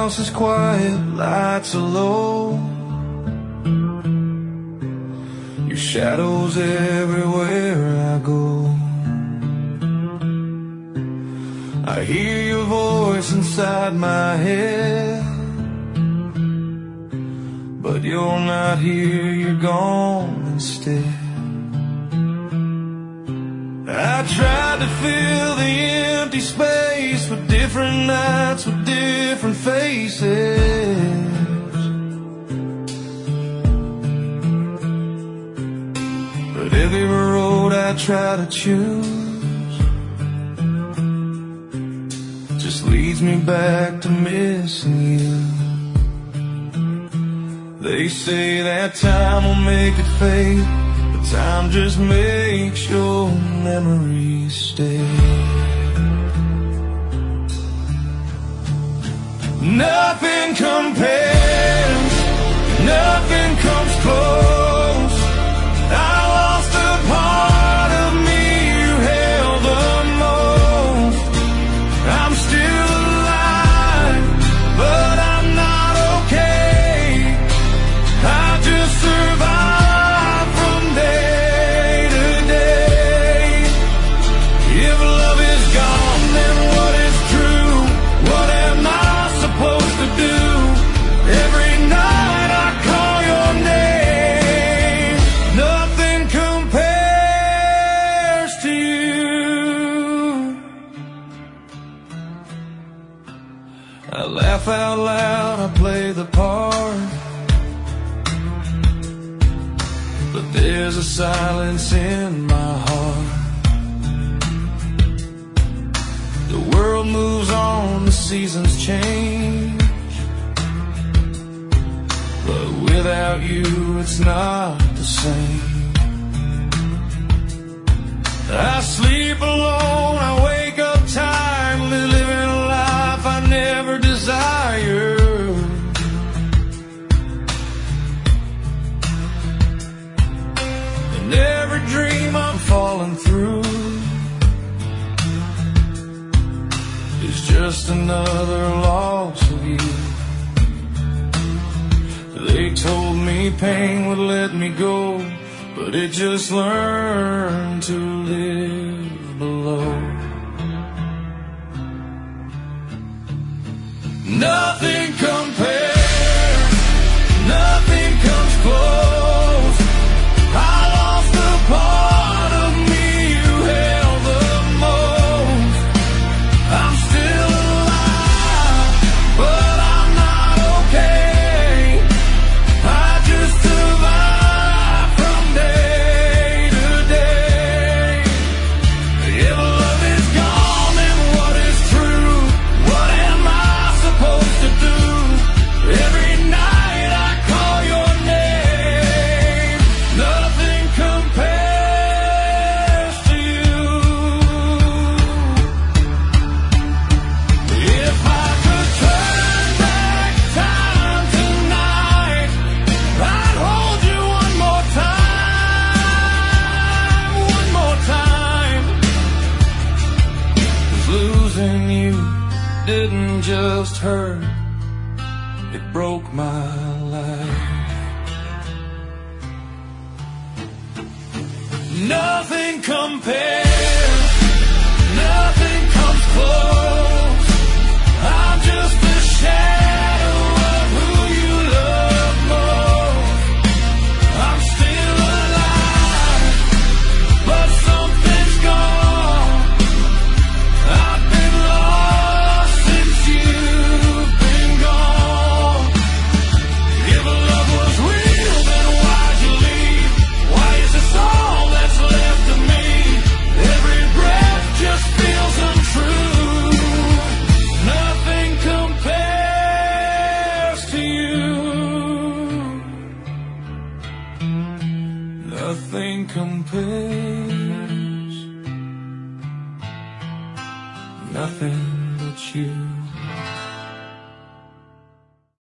house is quiet, lights are low. Your shadow's everywhere I go. I hear your voice inside my head, but you're not here, you're gone instead. I tried to fill the empty space with different nights, with different faces. But every road I try to choose just leads me back to missing you. They say that time will make it fade, but time just makes your memories stay. Nothing compares, nothing comes close. I lost a part of me you held the most. I'm still alive, but I'm not okay. I just survive from day to day. If love is gone, then what is true? What am I supposed to do? Every night I call your name. Nothing compares to you. I laugh out loud, I play the part, but there's a silence in my heart. The world moves on, the seasons change, but without you it's not the same. I sleep alone, I wake up tired, living a life I never desired. And every dream I'm falling through is just another loss of you. They told me pain would let me go, but it just learned to live below. Nothing compares, nothing comes close. I lost the part of me you held the most. I'm still alive, but I'm not okay. I just survive from day to day. If love is gone, then what is true? What am I supposed to do? Every night I call your name. Nothing compares to you. If I could turn back time tonight, I'd hold you one more time, one more time. 'Cause losing you didn't just hurt, it broke my life. Nothing compares, nothing comes close. I'm just a shadow of who you love most. I'm still alive, but something's gone. I've been lost since you've been gone. If love was real, then why'd you leave? Why is this all that's left of me? Every breath just feels untrue. Nothing compares to you. Nothing compares. Nothing but you.